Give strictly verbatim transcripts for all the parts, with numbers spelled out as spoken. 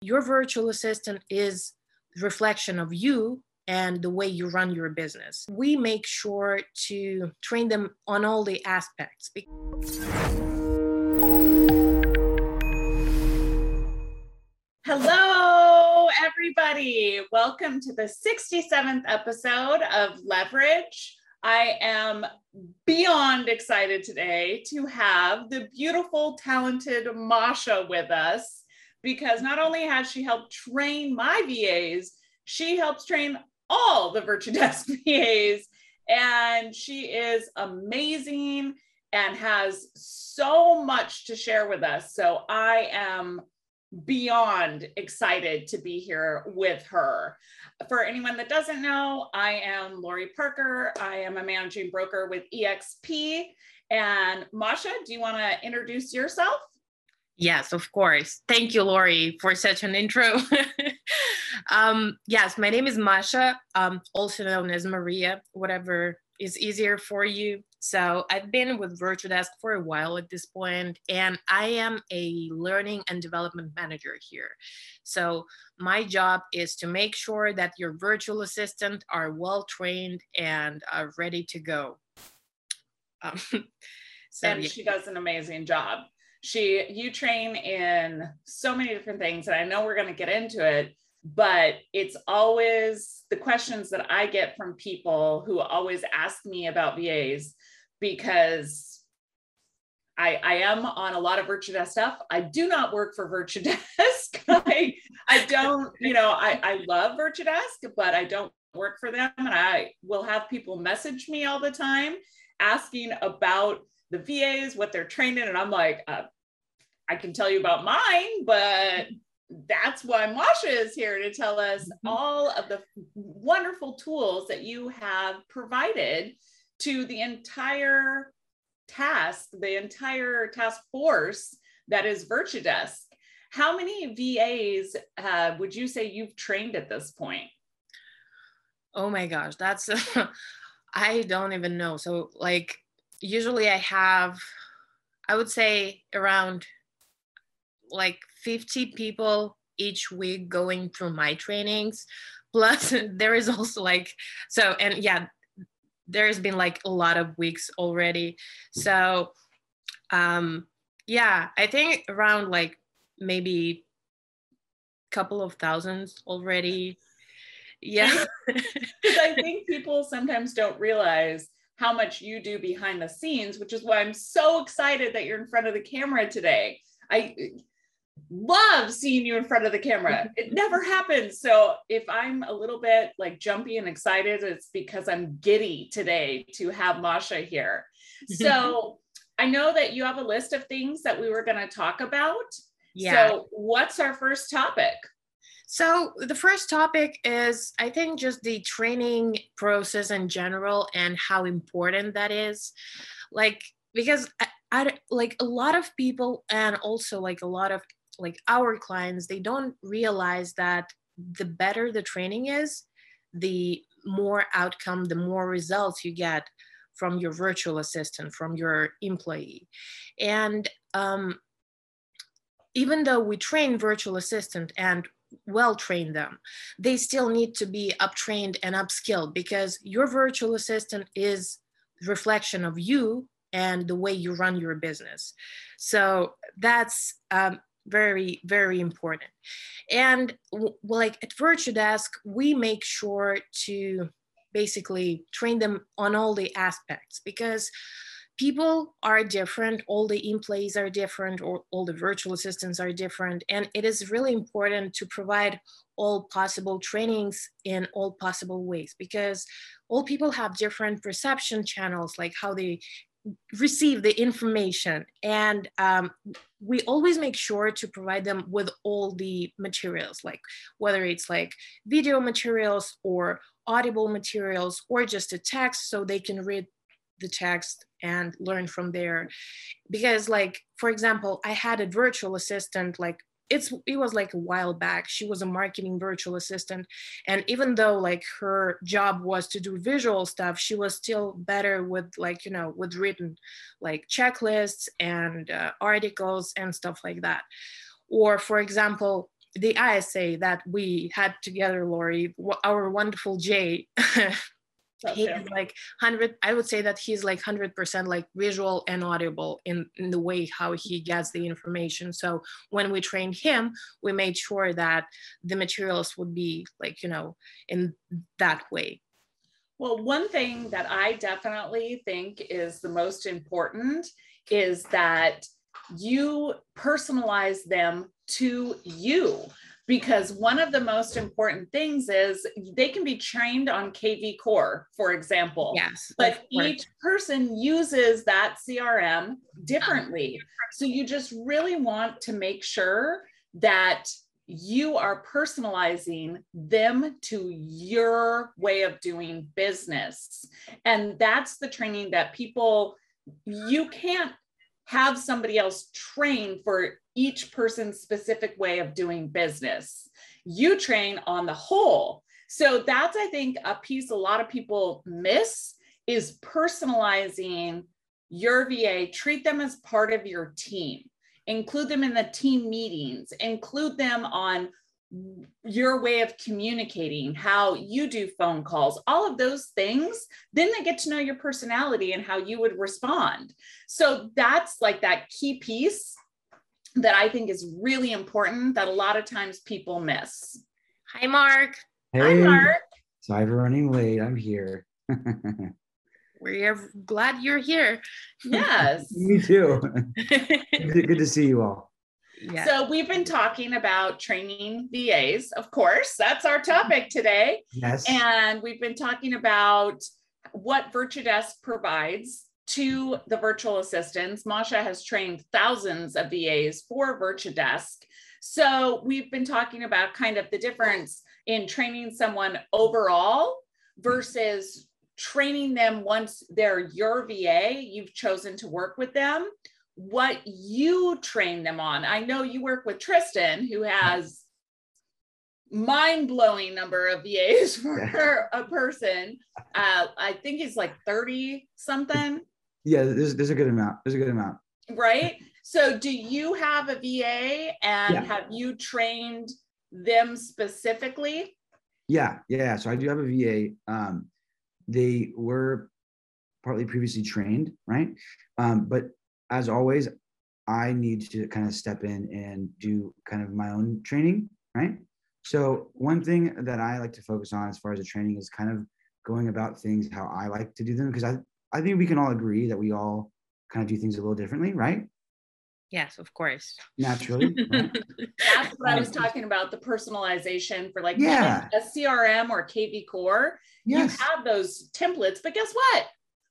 Your virtual assistant is a reflection of you and the way you run your business. We make sure to train them on all the aspects. Hello, everybody. Welcome to the sixty-seventh episode of Leverage. I am beyond excited today to have the beautiful, talented Masha with us, because not only has she helped train my V As, she helps train all the Virtudesk V As, and she is amazing and has so much to share with us. So I am beyond excited to be here with her. For anyone that doesn't know, I am Lori Parker. I am a managing broker with E X P. And Masha, do you want to introduce yourself? Yes, of course. Thank you, Lori, for such an intro. um, yes, my name is Masha, um, also known as Maria, whatever is easier for you. So I've been with Virtudesk for a while at this point, and I am a learning and development manager here. So my job is to make sure that your virtual assistant are well trained and are ready to go. Um, so, and yeah. She does an amazing job. She, you train in so many different things, and I know we're going to get into it, but it's always the questions that I get from people who always ask me about V As, because I, I am on a lot of Virtudesk stuff. I do not work for Virtudesk. I, I don't, you know, I, I love Virtudesk, but I don't work for them. And I will have people message me all the time asking about the V As, what they're trained in. And I'm like, uh, I can tell you about mine, but that's why Masha is here to tell us all of the wonderful tools that you have provided to the entire task, the entire task force that is Virtudesk. How many V As uh, would you say you've trained at this point? Oh my gosh, that's, uh, I don't even know. So like, usually I have, I would say around like fifty people each week going through my trainings. Plus there is also like, so, and yeah, there's been like a lot of weeks already. So um, yeah, I think around like maybe a couple of thousands already. Yeah. Because I think people sometimes don't realize how much you do behind the scenes, which is why I'm so excited that you're in front of the camera today. I love seeing you in front of the camera. It never happens. So if I'm a little bit like jumpy and excited, it's because I'm giddy today to have Masha here. So I know that you have a list of things that we were going to talk about. Yeah. So what's our first topic? So the first topic is, I think, just the training process in general and how important that is. Like, because I, I like a lot of people, and also like a lot of like our clients, they don't realize that the better the training is, the more outcome, the more results you get from your virtual assistant, from your employee. And um, even though we train virtual assistant and well train them, they still need to be up-trained and upskilled, because your virtual assistant is a reflection of you and the way you run your business. So that's um, very, very important. And w- like at Virtudesk, we make sure to basically train them on all the aspects, because people are different, all the employees are different, or all the virtual assistants are different. And it is really important to provide all possible trainings in all possible ways, because all people have different perception channels, like how they receive the information. And um, we always make sure to provide them with all the materials, like whether it's like video materials or audible materials or just a text, so they can read the text and learn from there. Because like, for example, I had a virtual assistant, like it's it was like a while back. She was a marketing virtual assistant, and even though like her job was to do visual stuff, she was still better with like, you know, with written like checklists and uh, articles and stuff like that. Or for example, the I S A that we had together, Lori, our wonderful Jay, he is like one hundred, I would say that he's like one hundred percent like visual and audible in, in the way how he gets the information. So when we trained him, we made sure that the materials would be like, you know, in that way. Well, one thing that I definitely think is the most important is that you personalize them to you. Because one of the most important things is they can be trained on K V Core, for example. Yes. But each person uses that C R M differently. So you just really want to make sure that you are personalizing them to your way of doing business. And that's the training that people, you can't have somebody else train for each person's specific way of doing business. You train on the whole. So that's, I think, a piece a lot of people miss is personalizing your V A. Treat them as part of your team. Include them in the team meetings. Include them on your way of communicating, how you do phone calls, all of those things. Then they get to know your personality and how you would respond. So that's like that key piece that I think is really important that a lot of times people miss. Hi, Mark. Hey, Hi, Mark. Sorry for running late. I'm here. We're glad you're here. Yes. Me too. good, good to see you all. Yeah. So we've been talking about training V As, of course, that's our topic today. Yes. And we've been talking about what Virtudesk provides to the virtual assistants. Masha has trained thousands of V As for Virtudesk. So we've been talking about kind of the difference in training someone overall versus training them once they're your V A, you've chosen to work with them, what you train them on. I know you work with Tristan, who has mind-blowing number of V As for yeah. a person. Uh, I think he's like thirty something. Yeah, there's, there's a good amount. There's a good amount. Right? So do you have a V A and yeah. have you trained them specifically? Yeah, yeah. So I do have a V A. Um, they were partly previously trained, right? Um, but as always, I need to kind of step in and do kind of my own training, right? So one thing that I like to focus on as far as the training is kind of going about things how I like to do them, because I, I think we can all agree that we all kind of do things a little differently, right? Yes, of course. Naturally. Right? That's what I was talking about, the personalization for like yeah. a C R M or K V Core. Yes. You have those templates, but guess what?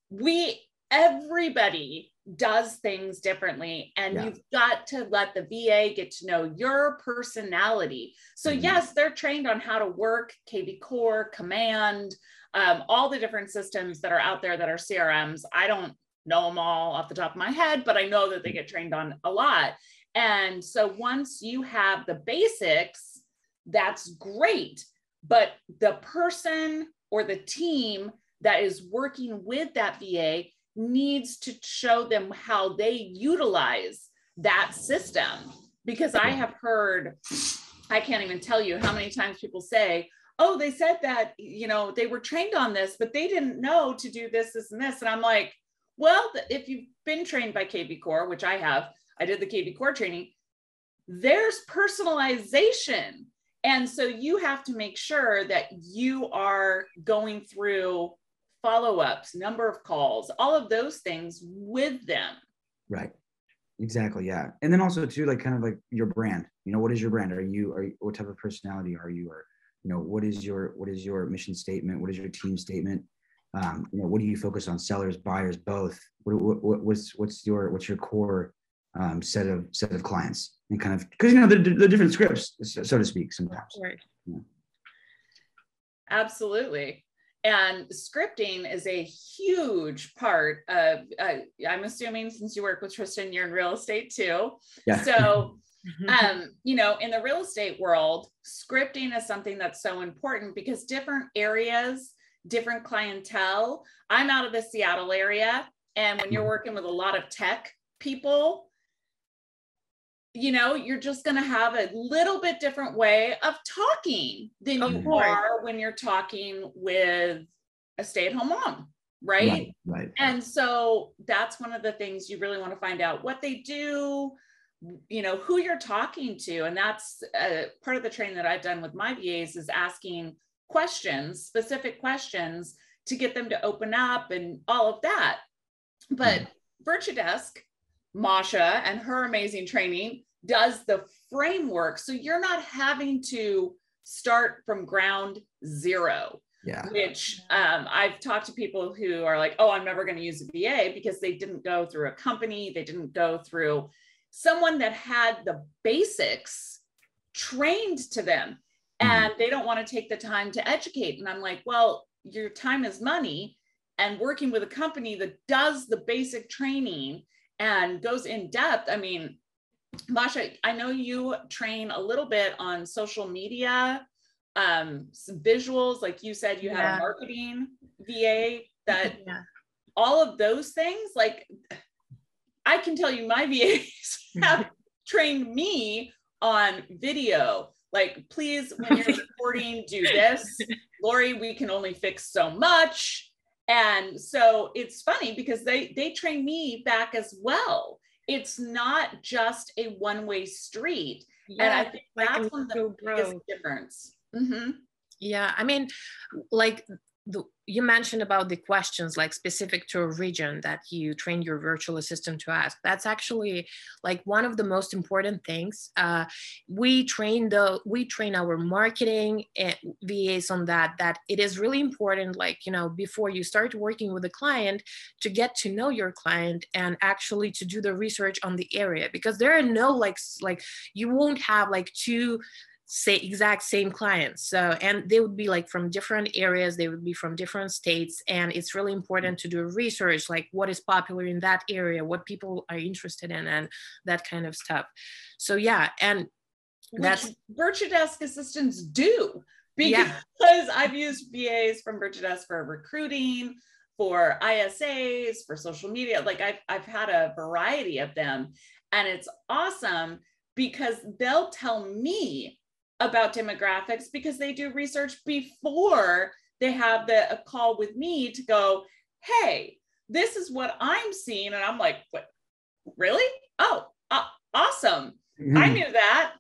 We, everybody does things differently, and yeah. you've got to let the V A get to know your personality. So mm-hmm. yes, they're trained on how to work K V Core, Command, um, all the different systems that are out there that are C R Ms. I don't know them all off the top of my head, but I know that they get trained on a lot. And so once you have the basics, that's great. But the person or the team that is working with that V A needs to show them how they utilize that system. Because I have heard, I can't even tell you how many times people say, oh, they said that, you know, they were trained on this, but they didn't know to do this, this, and this. And I'm like, well, if you've been trained by K V Core, which I have, I did the K V Core training, there's personalization. And so you have to make sure that you are going through follow-ups, number of calls, all of those things with them. Right. Exactly. Yeah. And then also too, like kind of like your brand, you know, what is your brand? Are you, are you, what type of personality are you? Or, you know, what is your, what is your mission statement? What is your team statement? Um, you know, what do you focus on? Sellers, buyers, both? What, what, what's, what's your, what's your core um, set of, set of clients? And kind of, cause you know, the, the different scripts, so to speak, sometimes. Right. Yeah. Absolutely. And scripting is a huge part of, uh, I'm assuming since you work with Tristan, you're in real estate too. Yeah. So, um, you know, in the real estate world, scripting is something that's so important because different areas, different clientele. I'm out of the Seattle area. And when you're working with a lot of tech people, you know, you're just going to have a little bit different way of talking than Of you course. are when you're talking with a stay-at-home mom, right? Right, right. And so that's one of the things you really want to find out what they do, you know, who you're talking to. And that's uh, part of the training that I've done with my V As is asking questions, specific questions to get them to open up and all of that. But mm-hmm. VirtueDesk, Masha and her amazing training does the framework. So you're not having to start from ground zero. Yeah. Which um, I've talked to people who are like, oh, I'm never going to use a V A because they didn't go through a company. They didn't go through someone that had the basics trained to them, and mm-hmm. they don't want to take the time to educate. And I'm like, well, your time is money, and working with a company that does the basic training and goes in depth. I mean, Masha, I know you train a little bit on social media, um, some visuals, like you said, you yeah. had a marketing V A that yeah. all of those things, like I can tell you my V As have trained me on video. Like, please, when you're recording, do this. Lori, we can only fix so much. And so it's funny because they, they train me back as well. It's not just a one-way street. Yeah, and I think like that's one of the biggest difference. Mm-hmm. Yeah, I mean, like the, you mentioned about the questions like specific to a region that you train your virtual assistant to ask. That's actually like one of the most important things. Uh, we train the we train our marketing V As on that. That it is really important, like, you know, before you start working with a client, to get to know your client and actually to do the research on the area, because there are no like like you won't have like two say exact same clients. So, and they would be like from different areas, they would be from different states. And it's really important to do research, like what is popular in that area, what people are interested in, and that kind of stuff. So yeah, and that's VirtueDesk assistants do, because yeah. I've used V As from VirtueDesk for recruiting, for I S As, for social media. Like I've, I've had a variety of them, and it's awesome because they'll tell me about demographics because they do research before they have the a call with me to go, hey, this is what I'm seeing. And I'm like, what, really? Oh, uh, awesome. Mm-hmm. I knew that.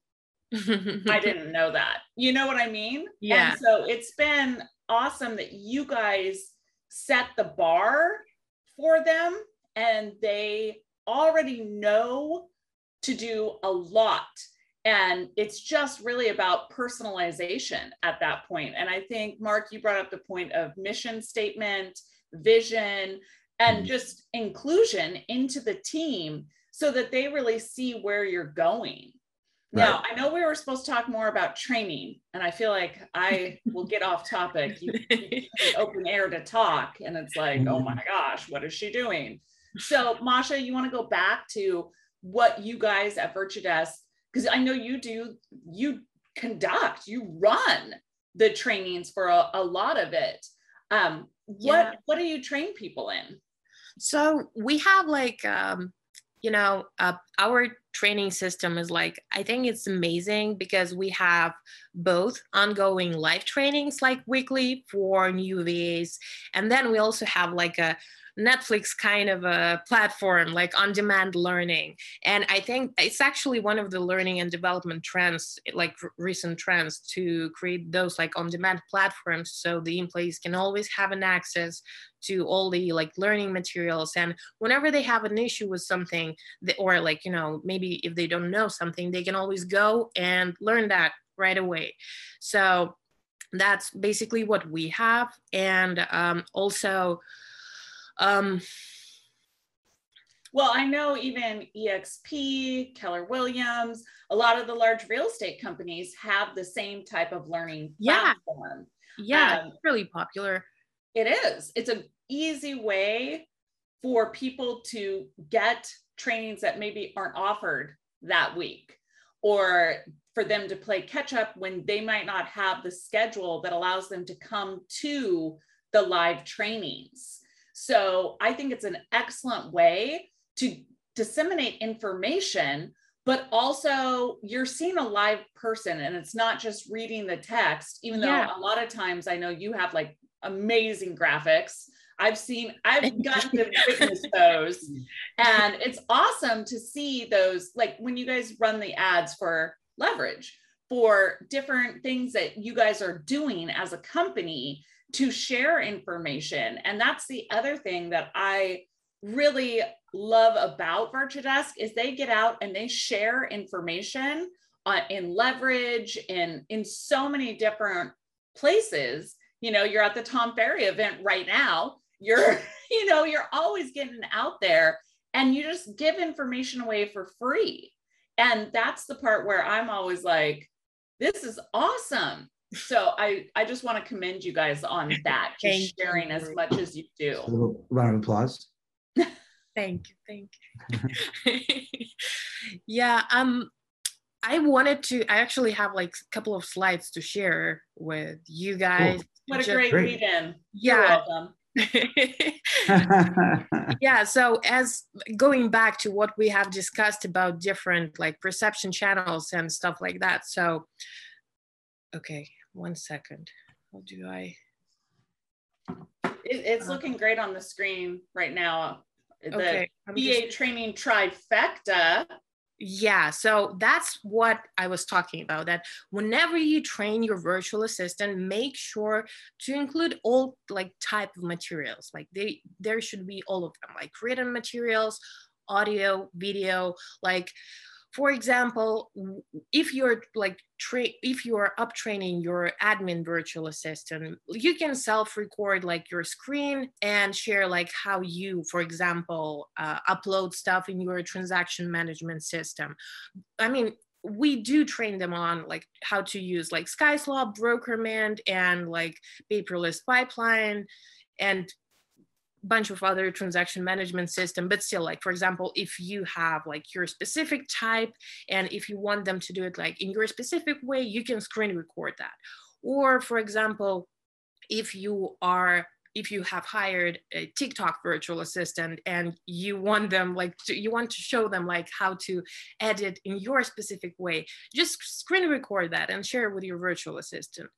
I didn't know that. You know what I mean? Yeah. And so it's been awesome that you guys set the bar for them, and they already know to do a lot. And it's just really about personalization at that point. And I think, Mark, you brought up the point of mission statement, vision, and mm-hmm. just inclusion into the team so that they really see where you're going. Right. Now, I know we were supposed to talk more about training, and I feel like I will get off topic. You, you open air to talk, and it's like, oh my gosh, what is she doing? So, Masha, you want to go back to what you guys at VirtueDesk, because I know you do, you conduct, you run the trainings for a, a lot of it. Um, what, yeah. what do you train people in? So we have like, um, you know, uh, our training system is like, I think it's amazing because we have both ongoing live trainings like weekly for new V As. And then we also have like a Netflix kind of a platform, like on-demand learning. And I think it's actually one of the learning and development trends, like recent trends, to create those like on-demand platforms so the employees can always have an access to all the like learning materials. And whenever they have an issue with something, or like, you know, maybe if they don't know something, they can always go and learn that right away. So that's basically what we have. And um, also, Um, well, I know even E X P, Keller Williams, a lot of the large real estate companies have the same type of learning yeah. platform. Yeah, um, it's really popular. It is. It's an easy way for people to get trainings that maybe aren't offered that week, or for them to play catch up when they might not have the schedule that allows them to come to the live trainings. So I think it's an excellent way to disseminate information but also you're seeing a live person, and it's not just reading the text, even though yeah. a lot of times I know you have like amazing graphics. I've seen, I've gotten to witness those, and it's awesome to see those, like when you guys run the ads for Leverage, for different things that you guys are doing as a company to share information. And that's the other thing that I really love about VirtuDesk is they get out and they share information uh, in Leverage and in so many different places. You know, you're at the Tom Ferry event right now. You're, you know, you're always getting out there, and you just give information away for free. And that's the part where I'm always like, this is awesome. So I, I just want to commend you guys on that, just sharing you. As much as you do. A little round of applause. Thank you. Thank you. Yeah. Um, I wanted to, I actually have like a couple of slides to share with you guys. Cool. What a great lead in. Yeah. You're welcome. Yeah, so as going back to what we have discussed about different like perception channels and stuff like that. So, okay, one second. How do I? It, it's uh, looking great on the screen right now. The okay, V A just... training trifecta. Yeah, so that's what I was talking about, that whenever you train your virtual assistant, make sure to include all like type of materials. Like they, there should be all of them, like written materials, audio, video. Like, for example, if you're like, tra if you are up training your admin virtual assistant, you can self-record like your screen and share like how you, for example, uh, upload stuff in your transaction management system. I mean, we do train them on like how to use like SkySwap, Brokerman, and like paperless pipeline, and bunch of other transaction management system. But still, like, for example, if you have like your specific type, and if you want them to do it like in your specific way, you can screen record that. Or for example, if you are if you have hired a TikTok virtual assistant and you want them like to, you want to show them like how to edit in your specific way, just screen record that and share it with your virtual assistant.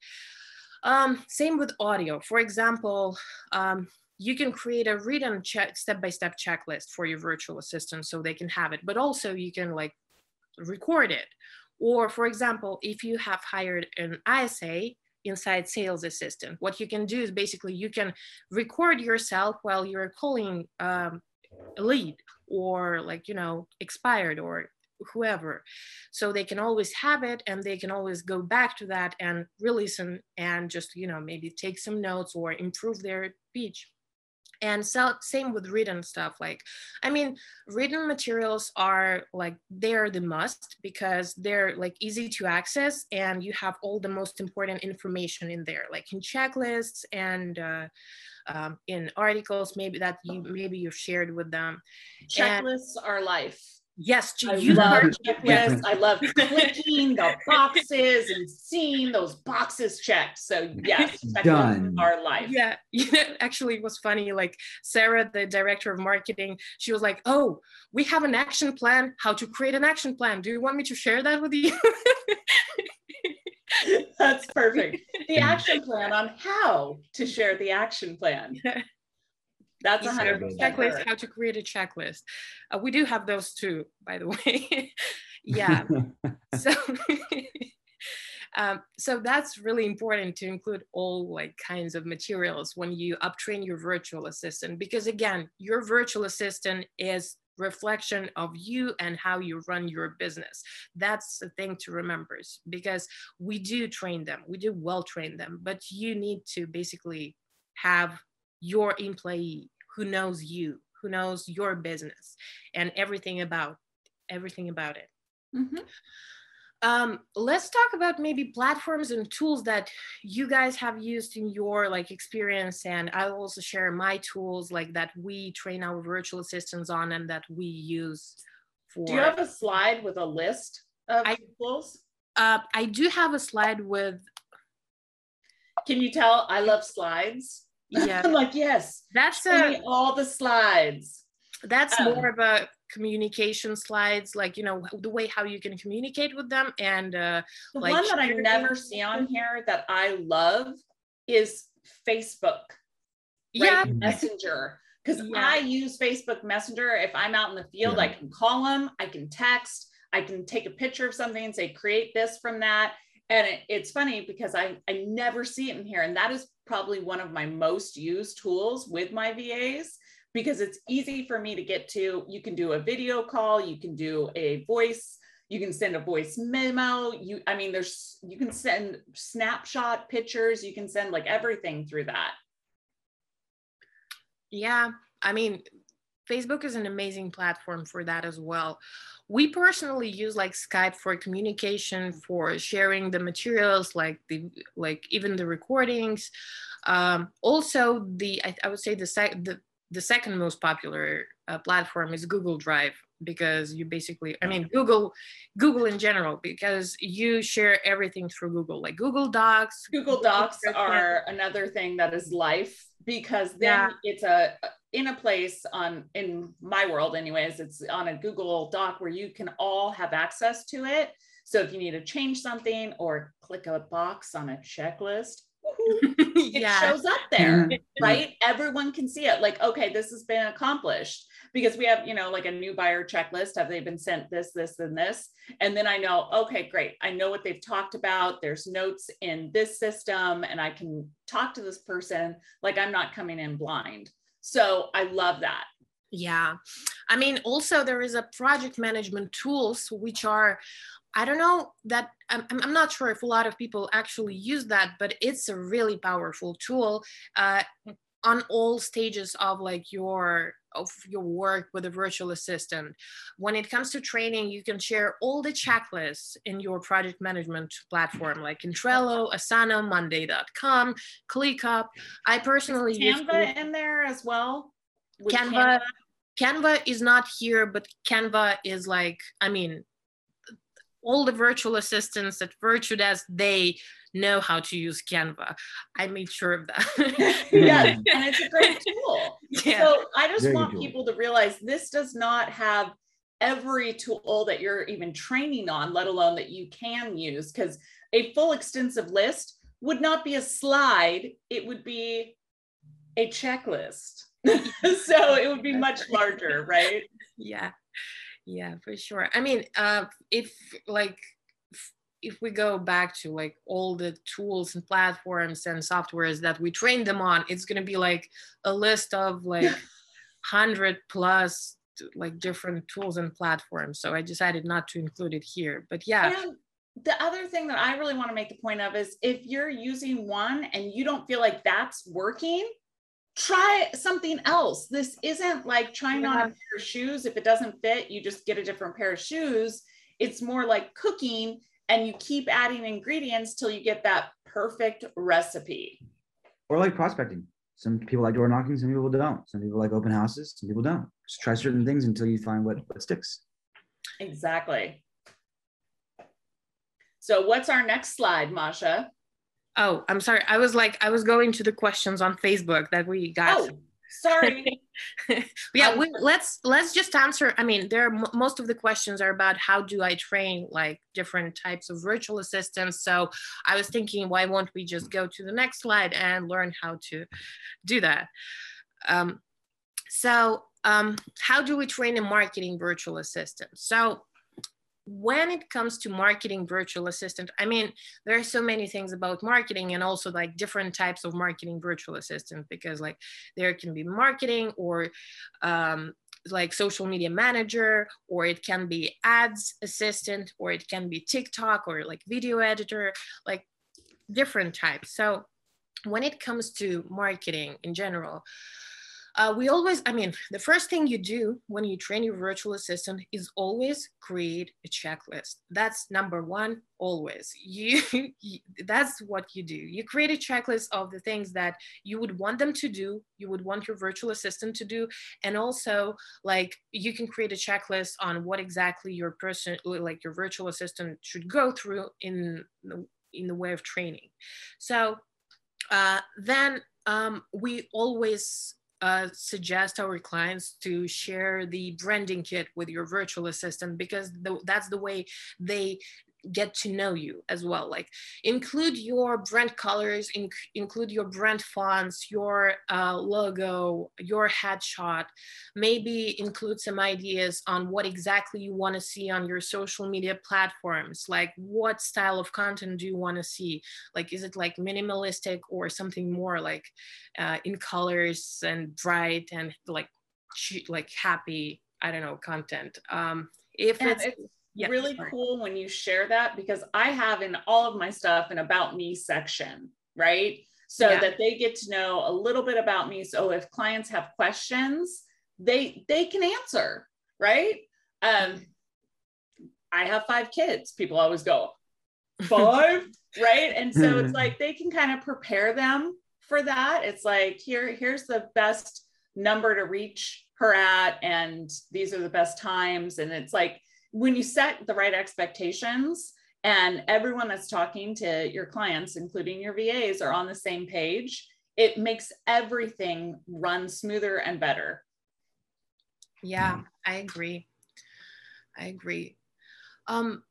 Um, same with audio. For example, um, you can create a written check, step-by-step checklist for your virtual assistant so they can have it, but also you can like record it. Or for example, if you have hired an I S A inside Sales Assistant, what you can do is basically you can record yourself while you're calling um, a lead or like, you know, expired or whoever. So they can always have it and they can always go back to that and re-listen and just, you know, maybe take some notes or improve their speech. And so same with written stuff. Like, I mean, written materials are like, they're the must because they're like easy to access and you have all the most important information in there, like in checklists and uh, um, in articles, maybe that you, maybe you've shared with them. Checklists and, are life. Yes, I you love checklists. I love clicking the boxes and seeing those boxes checked. So yes, checklists are life. Yeah, you know, actually it was funny. Like Sarah, the director of marketing, she was like, "Oh, we have an action plan. How to create an action plan? Do you want me to share that with you?" That's perfect. The action plan on how to share the action plan. Yeah. That's a hundred percent checklist, how to create a checklist. Uh, we do have those too, by the way. Yeah. so, um, so that's really important to include all like kinds of materials when you uptrain your virtual assistant, because again, your virtual assistant is reflection of you and how you run your business. That's the thing to remember, because we do train them, we do well train them, but you need to basically have your employee who knows you, who knows your business and everything about everything about it. Mm-hmm. Um, let's talk about maybe platforms and tools that you guys have used in your like experience, and I'll also share my tools like that we train our virtual assistants on and that we use for. Do you have a slide with a list of I, tools? Uh, I do have a slide with. Can you tell I love slides? Yeah. I'm like, yes, that's a, all the slides. That's um, more of a communication slides, like, you know, the way how you can communicate with them. And uh, the like one that I never see on here that I love is Facebook. Yeah. Right? Messenger. Because Yeah. I use Facebook Messenger. If I'm out in the field, Yeah. I can call them, I can text, I can take a picture of something and say, create this from that. And it, it's funny because I, I never see it in here. And that is probably one of my most used tools with my V As, because it's easy for me to get to. You can do a video call, you can do a voice, you can send a voice memo. You, I mean, there's, you can send snapshot pictures, you can send like everything through that. Yeah, I mean, Facebook is an amazing platform for that as well. We personally use like Skype for communication, for sharing the materials, like the like even the recordings. Um, also, the I, I would say the sec the the second most popular uh, platform is Google Drive, because you basically, I mean, Google, Google in general, because you share everything through Google, like Google Docs. Google Docs are another thing that is life, because then yeah. it's a in a place on, in my world anyways, it's on a Google Doc where you can all have access to it. So if you need to change something or click a box on a checklist, it yeah. shows up there, right? Everyone can see it. Like, okay, this has been accomplished, because we have, you know, like a new buyer checklist. Have they been sent this, this, and this? And then I know, okay, great. I know what they've talked about. There's notes in this system, and I can talk to this person like I'm not coming in blind. So I love that. Yeah. I mean, also there is a project management tools, which are, I don't know that, I'm, I'm not sure if a lot of people actually use that, but it's a really powerful tool uh, on all stages of like your, of your work with a virtual assistant. When it comes to training, you can share all the checklists in your project management platform, like in Trello, Asana, Monday dot com, ClickUp. I personally use Canva in there as well. Canva, Canva. Canva is not here, but Canva is like, I mean, all the virtual assistants at Virtudesk, they know how to use Canva. I made sure of that. Yeah, and it's a great tool. Yeah. So I just Very want people to realize this does not have every tool that you're even training on, let alone that you can use, because a full extensive list would not be a slide, it would be a checklist. So it would be much larger, right? Yeah. Yeah, for sure. I mean, uh, if like, if we go back to like all the tools and platforms and softwares that we train them on, it's going to be like a list of like hundred plus like different tools and platforms. So I decided not to include it here, but yeah. And the other thing that I really want to make the point of is if you're using one and you don't feel like that's working, try something else. This isn't like trying yeah. on a pair of shoes. If it doesn't fit, you just get a different pair of shoes. It's more like cooking, and you keep adding ingredients till you get that perfect recipe. Or like prospecting. Some people like door knocking, some people don't. Some people like open houses, some people don't. Just try certain things until you find what, what sticks. Exactly. So what's our next slide, Masha? Oh, I'm sorry. I was like, I was going to the questions on Facebook that we got. Oh, sorry. Yeah, um, we, let's let's just answer. I mean, there are most of the questions are about how do I train like different types of virtual assistants. So I was thinking, why won't we just go to the next slide and learn how to do that? Um, so um, how do we train a marketing virtual assistant? So when it comes to marketing virtual assistant, I mean, there are so many things about marketing and also like different types of marketing virtual assistant, because like there can be marketing or um, like social media manager, or it can be ads assistant, or it can be TikTok or like video editor, like different types. So when it comes to marketing in general, Uh, we always, I mean, the first thing you do when you train your virtual assistant is always create a checklist. That's number one, always. You, you, that's what you do. You create a checklist of the things that you would want them to do, you would want your virtual assistant to do, and also like you can create a checklist on what exactly your person, like your virtual assistant should go through in the, in the way of training. So uh, then um, we always uh, suggest our clients to share the branding kit with your virtual assistant, because the, that's the way they get to know you as well. Like include your brand colors, in, include your brand fonts, your uh, logo, your headshot, maybe include some ideas on what exactly you want to see on your social media platforms. Like what style of content do you want to see? Like, is it like minimalistic or something more like uh, in colors and bright and like, like happy, I don't know, content. Um, if and it's, it's yeah, really sorry. cool when you share that, because I have in all of my stuff an about me section, right? So yeah. that they get to know a little bit about me. So if clients have questions, they they can answer, right? Um, I have five kids. People always go, five, right? And so it's like they can kind of prepare them for that. It's like, here, here's the best number to reach her at, and these are the best times. And it's like, when you set the right expectations and everyone that's talking to your clients, including your V As, are on the same page, it makes everything run smoother and better. Yeah, I agree. I agree. Um,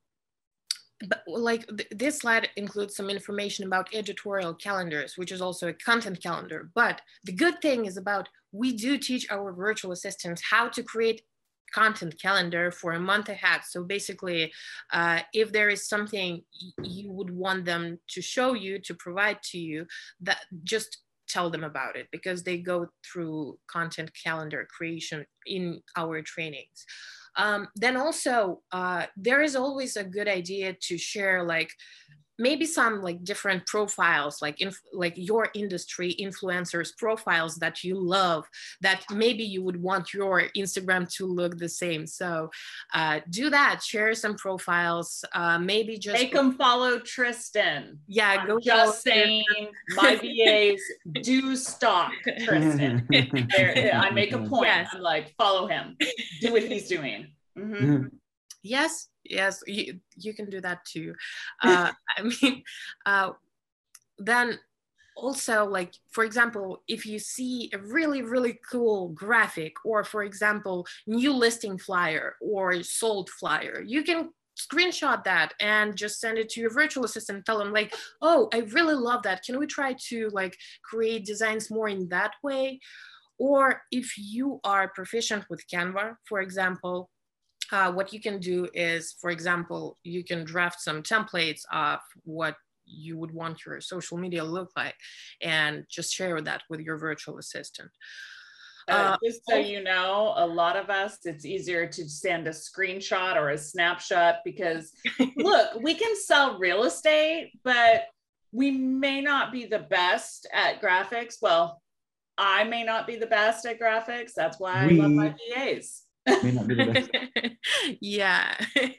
but like th this slide includes some information about editorial calendars, which is also a content calendar. But the good thing is about, we do teach our virtual assistants how to create content calendar for a month ahead. So basically, uh, if there is something you would want them to show you, to provide to you, that just tell them about it, because they go through content calendar creation in our trainings. Um, then also, uh, there is always a good idea to share like maybe some like different profiles, like in, like your industry influencers profiles that you love, that maybe you would want your Instagram to look the same. So uh, do that, share some profiles, uh, maybe just make them follow Tristan. Yeah, I'm go just saying, my V As do stalk Tristan. There, I make a point. Yes. I'm like, follow him, do what he's doing. Mm-hmm. Yes, yes, you, you can do that too. Uh, I mean, uh, then also, like, for example, if you see a really, really cool graphic, or for example, new listing flyer or sold flyer, you can screenshot that and just send it to your virtual assistant, tell them like, oh, I really love that. Can we try to like create designs more in that way? Or if you are proficient with Canva, for example, Uh, what you can do is, for example, you can draft some templates of what you would want your social media to look like, and just share that with your virtual assistant. Uh, uh, just so you know, a lot of us, it's easier to send a screenshot or a snapshot, because look, we can sell real estate, but we may not be the best at graphics. Well, I may not be the best at graphics. That's why we, I love my V As. May not be the best. Yeah.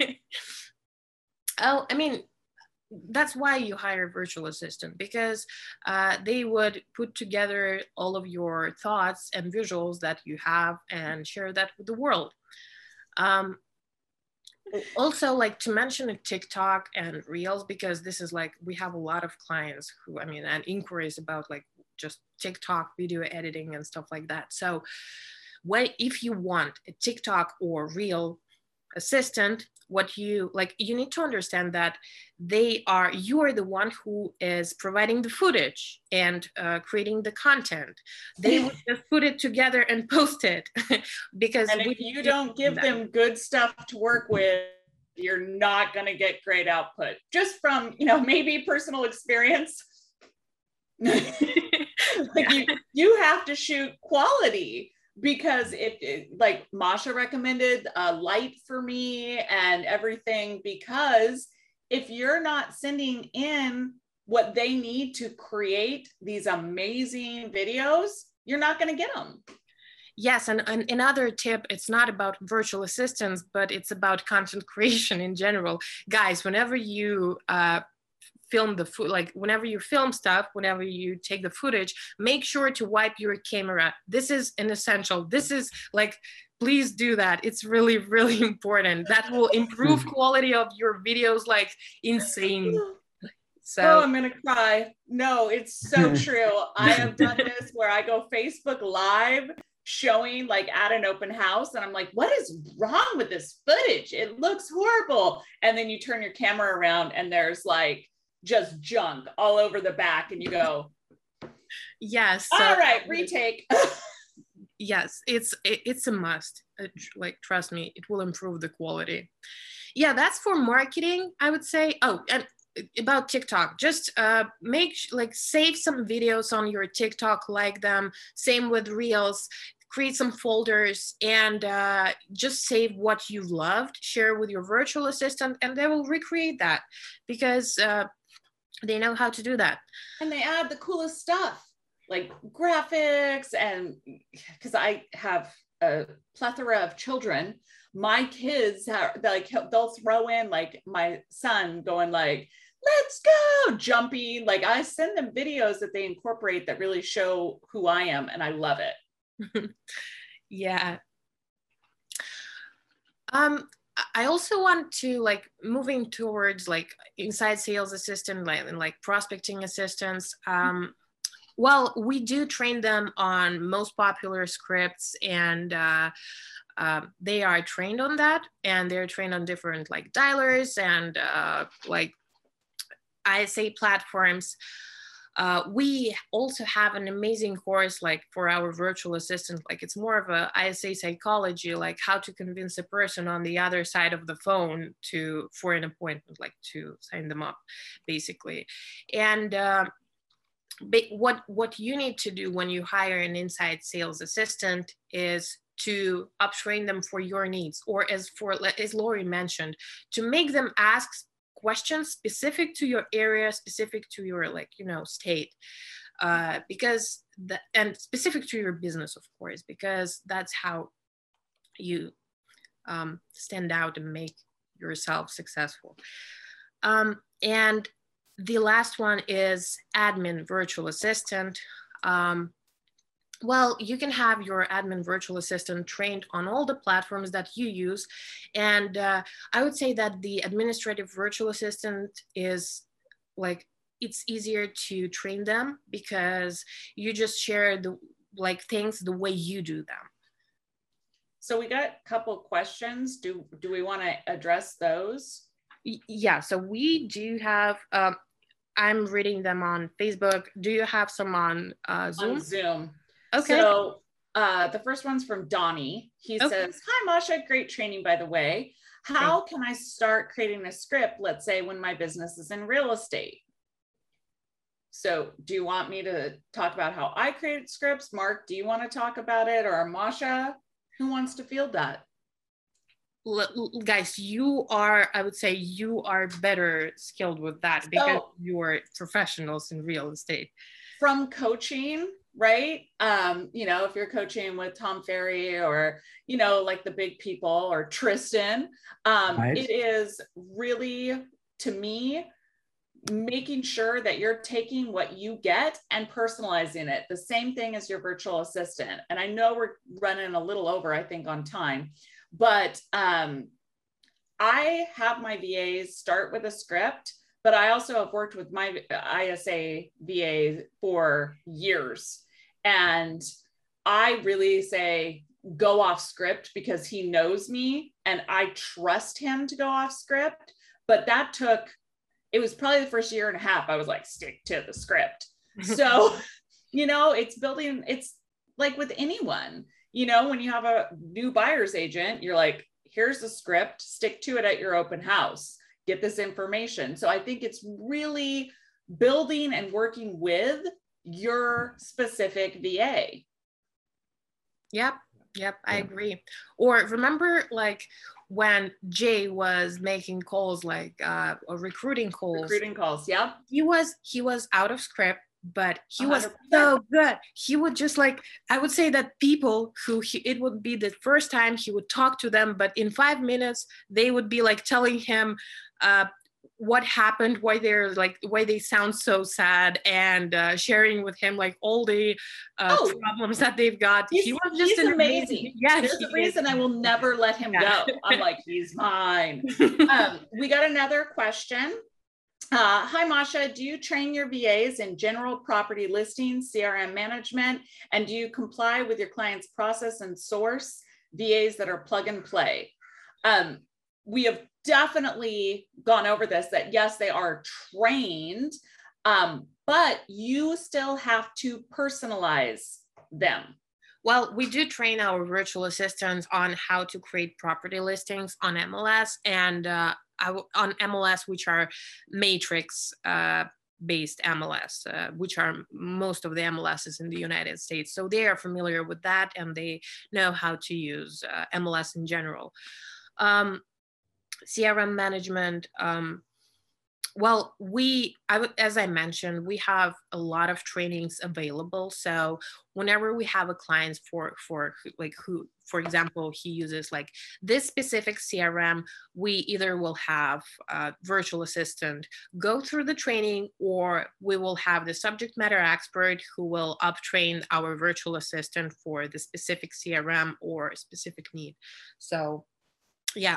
Oh, I mean, that's why you hire a virtual assistant, because uh, they would put together all of your thoughts and visuals that you have and share that with the world. Um, also, like to mention a TikTok and Reels, because this is like, we have a lot of clients who, I mean, and inquiries about like just TikTok video editing and stuff like that. So when, if you want a TikTok or Reel assistant, what you like, you need to understand that they are, you are the one who is providing the footage and uh, creating the content. They would just put it together and post it. Because and if you don't give that. them good stuff to work with, you're not going to get great output. Just from, you know, maybe personal experience. Like you, you have to shoot quality. Because if it, like Masha recommended a light for me and everything, because if you're not sending in what they need to create these amazing videos, you're not going to get them. Yes, and, and another tip, it's not about virtual assistants, but it's about content creation in general. Guys, whenever you uh, film the food, like whenever you film stuff, whenever you take the footage, make sure to wipe your camera. This is an essential. This is like, please do that. It's really, really important. That will improve quality of your videos like insane. So oh, I'm gonna cry. No, it's so true. I have done this where I go Facebook Live showing like at an open house, and I'm like, what is wrong with this footage? It looks horrible. And then you turn your camera around and there's like just junk all over the back, and you go, yes. So, all right, retake. Yes, it's it, it's a must. Like, trust me, it will improve the quality. Yeah, that's for marketing, I would say. Oh, and about TikTok, just uh, make like save some videos on your TikTok, like them. Same with Reels. Create some folders and uh, just save what you loved. Share with your virtual assistant, and they will recreate that because uh, they know how to do that. And they add the coolest stuff, like graphics, and because I have a plethora of children, my kids are like, they'll throw in like my son going like, let's go, jumping. Like, I send them videos that they incorporate that really show who I am, and I love it. Yeah. Um, I also want to like moving towards like inside sales assistant, like and like prospecting assistants. Um, well, we do train them on most popular scripts, and uh, uh, they are trained on that, and they're trained on different like dialers and uh, like I S A platforms. Uh, we also have an amazing course like for our virtual assistant. Like, it's more of a I S A psychology, like how to convince a person on the other side of the phone to for an appointment, like to sign them up, basically. And uh, what what you need to do when you hire an inside sales assistant is to uptrain them for your needs, or as for as Lori mentioned, to make them ask questions specific to your area, specific to your like you know state, uh, because the, and specific to your business, of course, because that's how you um, stand out and make yourself successful. Um, and the last one is admin virtual assistant. Um, well, you can have your admin virtual assistant trained on all the platforms that you use. And uh, I would say that the administrative virtual assistant is like, it's easier to train them because you just share the like things the way you do them. So we got a couple questions. Do, do we want to address those? Yeah, so we do have, um, I'm reading them on Facebook. Do you have some on uh, Zoom? On Zoom. Okay. So uh, the first one's from Donnie. He okay. says, hi, Masha, great training, by the way. How Thanks. Can I start creating a script, let's say when my business is in real estate? So do you want me to talk about how I created scripts? Mark, do you want to talk about it? Or Masha, who wants to field that? Guys, you are, I would say you are better skilled with that because so, you are professionals in real estate. From coaching, right? Um, you know, if you're coaching with Tom Ferry or, you know, like the big people or Tristan, um, right. It is really, to me, making sure that you're taking what you get and personalizing it. The same thing as your virtual assistant. And I know we're running a little over, I think, on time. But um, I have my V As start with a script, but I also have worked with my I S A V A for years. And I really say, go off script because he knows me and I trust him to go off script. But that took, it was probably the first year and a half. I was like, stick to the script. So, you know, it's building, it's like with anyone. You know, when you have a new buyer's agent, you're like, here's the script, stick to it at your open house, get this information. So I think it's really building and working with your specific V A. Yep, yep, I agree. Or remember like when Jay was making calls, like uh, recruiting calls. Recruiting calls, yeah. He was, he was out of script, but he was one hundred percent so good. He would just like, I would say that people who he, it would be the first time he would talk to them, but in five minutes, they would be like telling him uh, what happened, why they're like, why they sound so sad, and uh, sharing with him like all the uh, oh, problems that they've got. He was just an amazing. amazing. Yeah, there's a reason is. I will never let him yeah. go. I'm like, he's mine. um, we got another question. Uh, hi, Masha. Do you train your V As in general property listings, C R M management, and do you comply with your client's process and source V As that are plug and play? Um, we have definitely gone over this, that yes, they are trained, um, but you still have to personalize them. Well, we do train our virtual assistants on how to create property listings on M L S and uh, on M L S, which are matrix uh, based M L S, uh, which are most of the M L Ss in the United States. So they are familiar with that and they know how to use uh, M L S in general. Um, C R M management, um, well, we, I, as I mentioned, we have a lot of trainings available. So whenever we have a client for, for like who, for example, he uses like this specific C R M, we either will have a virtual assistant go through the training, or we will have the subject matter expert who will uptrain our virtual assistant for the specific C R M or specific need. So yeah.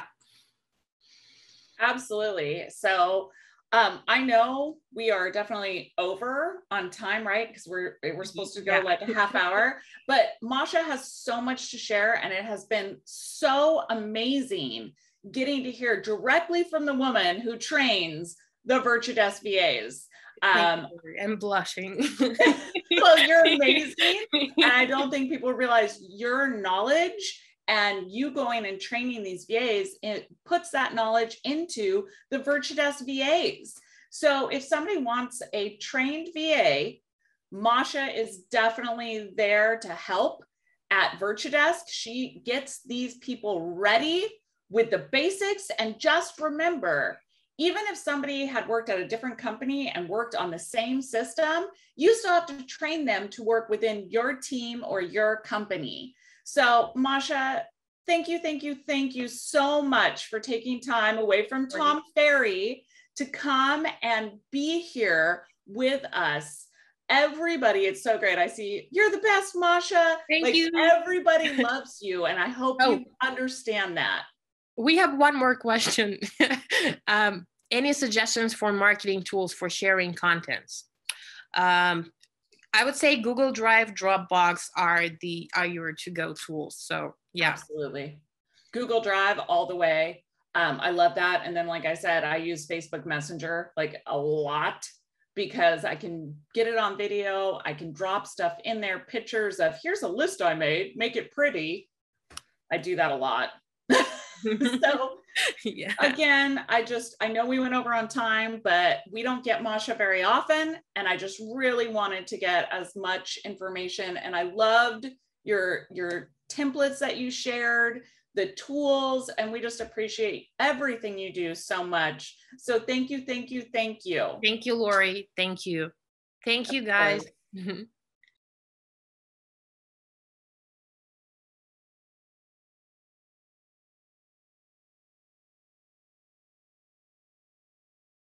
Absolutely. So Um, I know we are definitely over on time, right? Because we're we're supposed to go yeah. like a half hour, but Masha has so much to share, and it has been so amazing getting to hear directly from the woman who trains the VirtuDesk V As. Um, I'm blushing. Well, you're amazing, and I don't think people realize your knowledge. And you going and training these V As, it puts that knowledge into the VirtuDesk V As. So if somebody wants a trained V A, Masha is definitely there to help at VirtuDesk. She gets these people ready with the basics. And just remember, even if somebody had worked at a different company and worked on the same system, you still have to train them to work within your team or your company. So Masha, thank you, thank you, thank you so much for taking time away from Tom Ferry to come and be here with us. Everybody, it's so great. I see you're the best, Masha. Thank like, you. Everybody loves you, and I hope oh, you understand that. We have one more question. um, any suggestions for marketing tools for sharing contents? Um, I would say Google Drive, Dropbox are the are your to-go tools. So yeah, absolutely. Google Drive all the way. Um, I love that. And then, like I said, I use Facebook Messenger like a lot because I can get it on video. I can drop stuff in there, pictures of here's a list I made, make it pretty. I do that a lot. So yeah. Again, I just, I know we went over on time, but we don't get Masha very often. And I just really wanted to get as much information. And I loved your, your templates that you shared, the tools, and we just appreciate everything you do so much. So thank you, thank you, thank you. Thank you, Lori. Thank you. Thank you, guys.